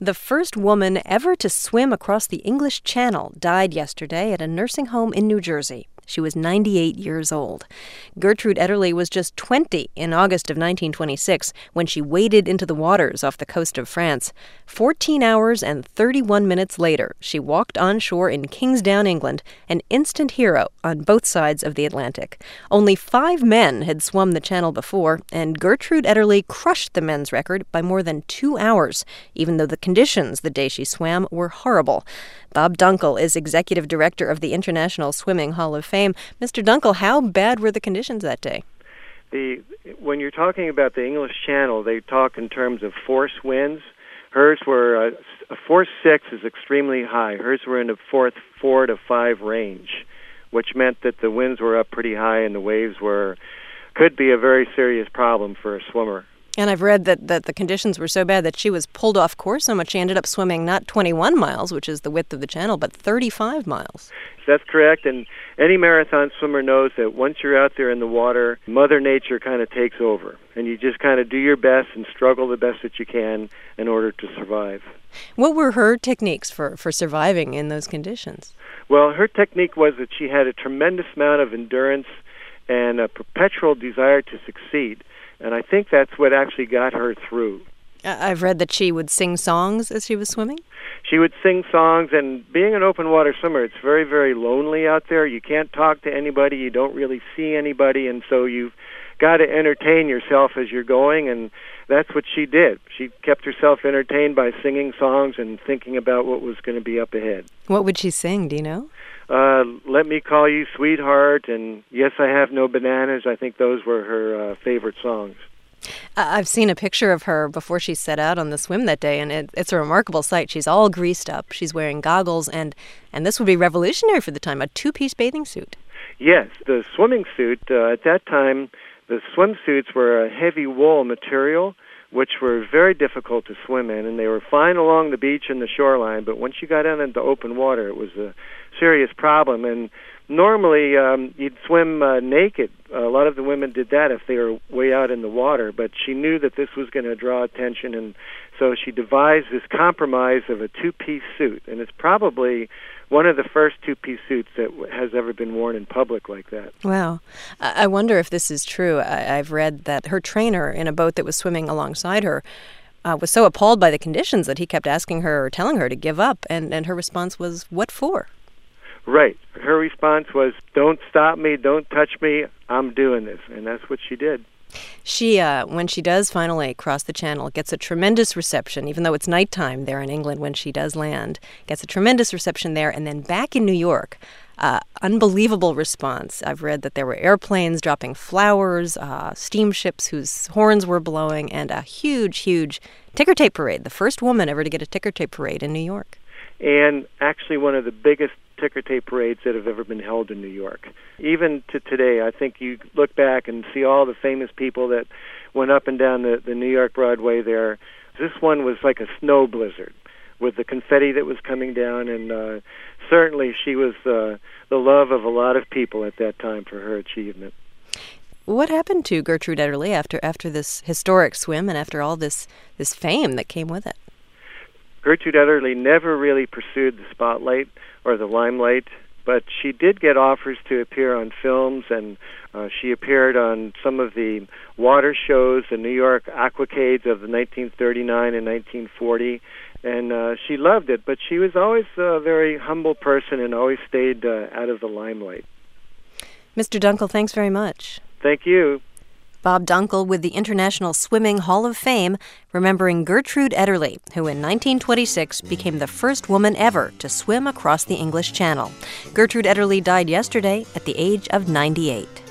The first woman ever to swim across the English Channel died yesterday at a nursing home in New Jersey. She was 98 years old. Gertrude Ederle was just 20 in August of 1926 when she waded into the waters off the coast of France. 14 hours and 31 minutes later, she walked on shore in Kingsdown, England, an instant hero on both sides of the Atlantic. Only 5 men had swum the channel before, and Gertrude Ederle crushed the men's record by more than 2 hours, even though the conditions the day she swam were horrible. Bob Dunkel is executive director of the International Swimming Hall of Fame. Mr. Dunkel, how bad were the conditions that day? When you're talking about the English Channel, they talk in terms of force winds. Hers were a force 6 is extremely high. Hers were in the force 4 to 5 range, which meant that the winds were up pretty high and the waves could be a very serious problem for a swimmer. And I've read that the conditions were so bad that she was pulled off course so much she ended up swimming not 21 miles, which is the width of the channel, but 35 miles. That's correct, and any marathon swimmer knows that once you're out there in the water, Mother Nature kind of takes over, and you just kind of do your best and struggle the best that you can in order to survive. What were her techniques for surviving in those conditions? Well, her technique was that she had a tremendous amount of endurance and a perpetual desire to succeed. And I think that's what actually got her through. I've read that she would sing songs as she was swimming? She would sing songs, and being an open water swimmer, it's very, very lonely out there. You can't talk to anybody. You don't really see anybody, and so you've got to entertain yourself as you're going, and that's what she did. She kept herself entertained by singing songs and thinking about what was going to be up ahead. What would she sing? Do you know? Let Me Call You Sweetheart, and Yes, I Have No Bananas. I think those were her favorite songs. I've seen a picture of her before she set out on the swim that day, and it's a remarkable sight. She's all greased up. She's wearing goggles, and this would be revolutionary for the time, a 2-piece bathing suit. Yes, the swimming suit, at that time, the swimsuits were a heavy wool material, which were very difficult to swim in, and they were fine along the beach and the shoreline, but once you got out into open water, it was a serious problem. And normally, you'd swim naked. A lot of the women did that if they were way out in the water, but she knew that this was going to draw attention, and so she devised this compromise of a 2-piece suit, and it's probably one of the first 2-piece suits that has ever been worn in public like that. Wow. I wonder if this is true. I've read that her trainer in a boat that was swimming alongside her was so appalled by the conditions that he kept asking her or telling her to give up, and her response was, "What for?" Right. Her response was, "Don't stop me, don't touch me, I'm doing this," and that's what she did. She, when she does finally cross the channel, gets a tremendous reception, even though it's nighttime there in England when she does land, gets a tremendous reception there, and then back in New York, unbelievable response. I've read that there were airplanes dropping flowers, steamships whose horns were blowing, and a huge, huge ticker tape parade, the first woman ever to get a ticker tape parade in New York. And actually one of the biggest ticker tape parades that have ever been held in New York. Even to today, I think you look back and see all the famous people that went up and down the New York Broadway there. This one was like a snow blizzard with the confetti that was coming down, and certainly she was the love of a lot of people at that time for her achievement. What happened to Gertrude Ederle after this historic swim and after all this fame that came with it? Gertrude Ederle never really pursued the spotlight or the limelight, but she did get offers to appear on films, and she appeared on some of the water shows, the New York Aquacades of the 1939 and 1940, and she loved it, but she was always a very humble person and always stayed out of the limelight. Mr. Dunkel, thanks very much. Thank you. Bob Dunkel with the International Swimming Hall of Fame, remembering Gertrude Ederle, who in 1926 became the first woman ever to swim across the English Channel. Gertrude Ederle died yesterday at the age of 98.